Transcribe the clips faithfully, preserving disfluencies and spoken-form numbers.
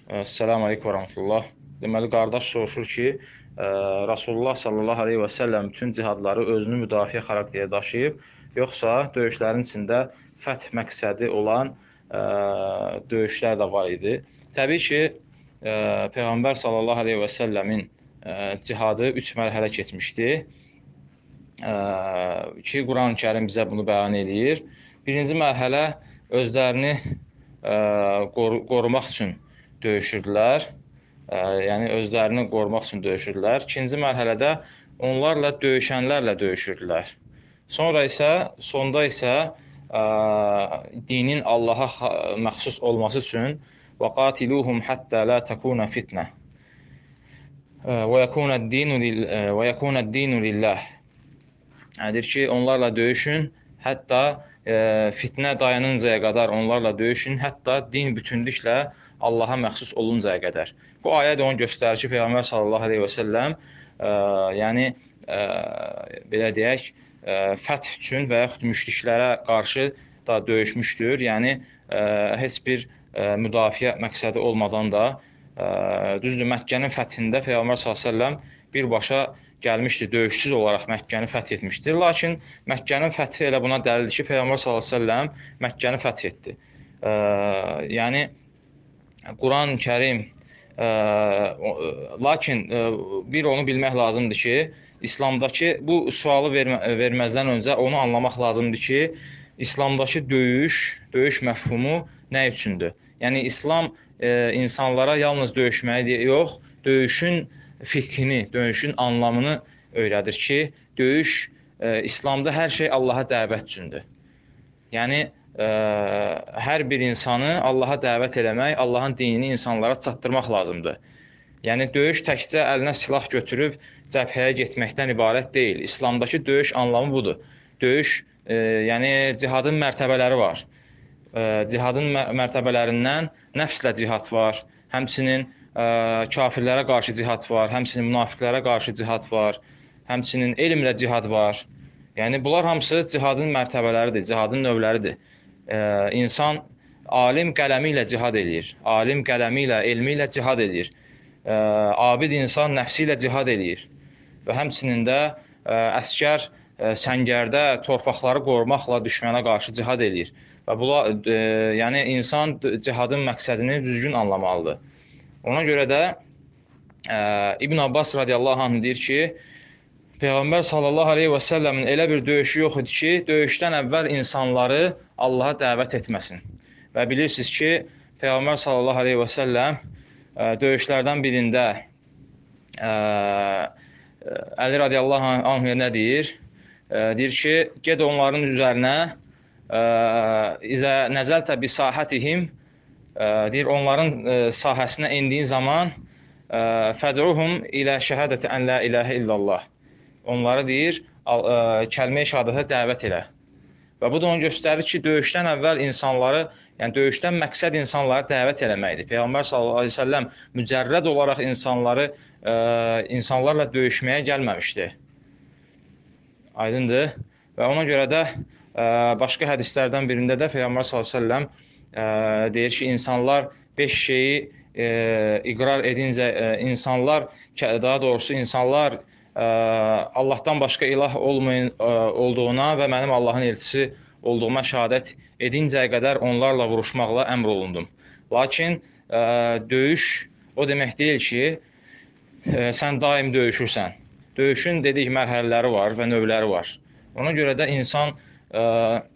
Esselamu Aleyküm və Rəhmətullah. Deməli, qardaş soruşur ki, ə, Rasulullah sallallahu aleyhi və səlləm bütün cihadları özünü müdafiə xarakteri daşıyıb, yoxsa döyüşlərin içində fəth məqsədi olan ə, döyüşlər də var idi. Təbii ki, ə, Peyğəmbər sallallahu aleyhi və səlləmin ə, cihadı üç mərhələ keçmişdi ə, ki, Quran-Kərim bizə bunu bəyan edir. Birinci mərhələ özlərini ə, qoru qorumaq üçün döyüşürdülər. Ə, yəni özlərini qorumaq üçün döyüşürdülər. İkinci mərhələdə onlarla döyüşənlərlə döyüşürdülər. Sonra isə, sonda isə ə, dinin Allaha məxsus olması üçün və qatiluhum hatta la takuna fitnə və yekuna ad-dinu lillah. Deyir ki, onlarla döyüşün, hətta e, fitnə dayanıncaya qədər onlarla döyüşün, hətta din bütünlüklə Allaha məxsus oluncaya qədər. Bu ayə də onu göstərir ki, Peyğəmbər sallallahu aleyhi və səlləm e, yəni e, belə deyək, e, fəth üçün və yaxud müşriklərə qarşı da döyüşmüşdür. Yəni e, heç bir e, müdafiə məqsədi olmadan da e, düzdür, Məkkənin fəthində Peyğəmbər sallallahu aleyhi və səlləm birbaşa gəlmişdi, döyüşsüz olaraq Məkkəni fəth etmişdir. Lakin Məkkənin fəthi elə buna dəlildir ki, Peyğəmbər sallallahu əleyhi və səlləm Məkkəni fəth etdi. E, yəni Quran-Kərim, e, lakin e, bir onu bilmək lazımdır ki, İslamdakı bu sualı vermə, verməzdən öncə onu anlamaq lazımdır ki, İslamdakı döyüş, döyüş məfhumu nə üçündür? Yəni İslam e, insanlara yalnız döyüşməyi yox, döyüşün fiqhini, döyüşün anlamını öyrədir ki, döyüş e, İslamda hər şey Allaha dəvət üçündür. Yəni e, hər bir insanı Allaha dəvət eləmək, Allahın dinini insanlara çatdırmaq lazımdır. Yəni döyüş təkcə əlinə silah götürüb cəbhəyə getməkdən ibarət deyil. İslamdakı döyüş anlamı budur. Döyüş, e, yəni cihadın mərtəbələri var. E, cihadın mərtəbələrindən nəfslə cihad var, həmçinin Ə, kafirlərə qarşı cihad var, həmçinin münafiqlərə qarşı cihad var, həmçinin elmlə cihad var. Yəni, bunlar hamısı cihadın mərtəbələridir, cihadın növləridir. Ə, insan alim qələmi ilə cihad edir, alim qələmi ilə, elmi ilə cihad edir. Ə, abid insan nəfsi ilə cihad edir və həmçinin də ə, əskər ə, səngərdə torpaqları qorumaqla düşmənə qarşı cihad edir. Və bunlar, ə, yəni insan cihadın məqsədini düzgün anlamalıdır. Ona görə də ə, İbn Abbas radiyallahu anh deyir ki, Peyğəmbər sallallahu aleyhi və səlləmin elə bir döyüşü yox idi ki, döyüşdən əvvəl insanları Allaha dəvət etməsin. Və bilirsiniz ki, Peyğəmbər sallallahu aleyhi və səlləm ə, döyüşlərdən birində ə, Əli radiyallahu anh nə deyir? Ə, deyir ki, ged onların üzərinə İzə nəzəltə bi sahətihim, deyir, onların ə, sahəsinə indiyin zaman fədruhum ilə şəhədəti ən la iləhə illallah. Onları deyir, kəlmə-i şəhadətə dəvət elə. Və bu da onu göstərir ki, döyüşdən əvvəl insanları, yəni döyüşdən məqsəd insanları dəvət eləməkdir. Peyğəmbər sallallahu aleyhi və səlləm mücərrəd olaraq insanları, ə, insanlarla döyüşməyə gəlməmişdi. Aydındır. Və ona görə də ə, başqa hədislərdən birində də Peyğəmbər sallallahu aleyhi və səlləm ə, deyir ki, insanlar beş şeyi ə, iqrar edincə, ə, insanlar, daha doğrusu insanlar ə, Allahdan başqa ilah olmayın, ə, olduğuna və mənim Allahın elçisi olduğuma şəhadət edincəyə qədər onlarla vuruşmaqla əmr olundum. Lakin ə, döyüş o demək deyil ki, ə, sən daim döyüşürsən. Döyüşün dedik mərhələləri var və növləri var. Ona görə də insan ə,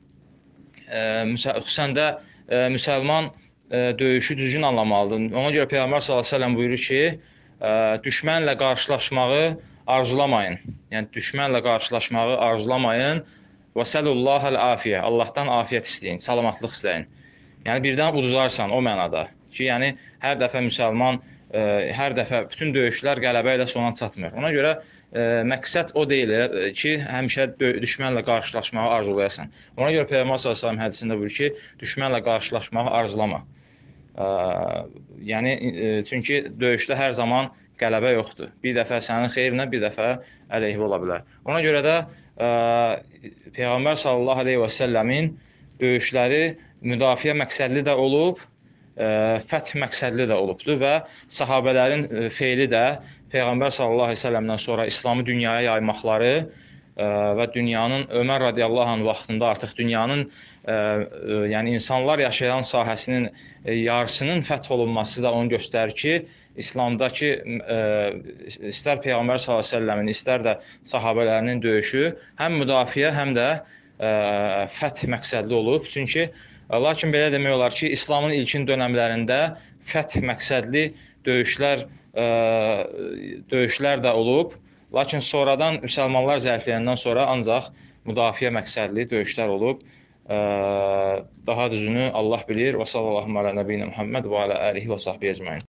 ə, xüsusən də ə, müsəlman ə, döyüşü düzgün anlamalıdır. Ona görə Peyğəmbər sallallahu əleyhi və səlləm buyurur ki, ə, düşmənlə qarşılaşmağı arzulamayın. Yəni düşmənlə qarşılaşmağı arzulamayın. Və səlullahəl afiyə. Allahdan afiyyət istəyin, salamatlıq istəyin. Yəni birdən uduzarsan o mənada ki, yəni hər dəfə müsəlman ə, hər dəfə bütün döyüşlər qələbə ilə sona çatmır. Ona görə ə, məqsəd o deyil ə, ki, həmişə düşmənlə qarşılaşmağı arzulayasan. Ona görə Peyğəmbər sallallahu əleyhi və səlləm hədisində buyurur ki, düşmənlə qarşılaşmağı arzulama. Ə, yəni ə, çünki döyüşdə hər zaman qələbə yoxdur. Bir dəfə sənin xeyrinə, bir dəfə əleyhivə ola bilər. Ona görə də ə, Peyğəmbər sallallahu əleyhi və səlləmin döyüşləri müdafiə məqsədli də olub, fəth məqsədli də olubdur və sahabələrin feili də Peyğəmbər sallallahu əleyhi və səlləmdən sonra İslamı dünyaya yaymaqları və dünyanın Ömər radiyallahu anh vaxtında artıq dünyanın yəni insanlar yaşayan sahəsinin yarısının fəth olunması da onu göstərir ki, İslamdakı istər Peyğəmbər sallallahu əleyhi və səlləmin, istər də sahabələrinin döyüşü həm müdafiə, həm də fəth məqsədli olub. Çünki lakin belə demək olar ki, İslamın ilkin dönəmlərində fəth məqsədli döyüşlər döyüşlər də olub. Lakin sonradan müsəlmanlar zəifləyəndən sonra ancaq müdafiə məqsədli döyüşlər olub. Daha düzünü Allah bilir. Və sallallahu alə nəbiyyinə Muhammed və alə alihi və sahbihi ecmaîn.